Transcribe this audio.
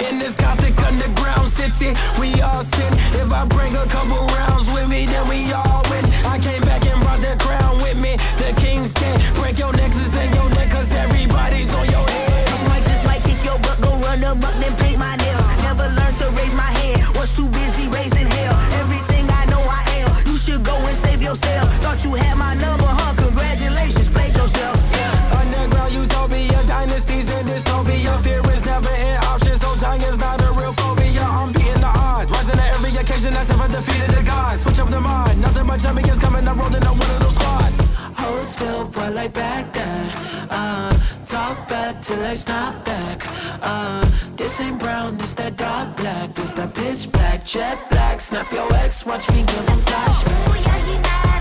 in this gothic underground city. We all sin. If I bring a couple rounds with me, then we all win. I came back and brought the crown with me. The king's dead. Break your nexus and your neck, cause everybody's on your head. Just like kick your butt, go run them up, then paint my nails. Never learned to raise my hand. Was too busy raising hell. Everything I know I am. You should go and save yourself. Thought you had my number, huh? Congratulations, played yourself. Underground utopia, dynasties in dystopia. Fear is never an option, so dying is not a real phobia. I'm beating the odds, rising to every occasion that's ever defeated the gods. Switch up the mind, nothing but champions coming. I'm rolling on one of those squad. Hold still, boy, like back then. Talk back till I snap back. This ain't brown, this that dark black. This that pitch black, jet black. Snap your ex, watch me give him flashback.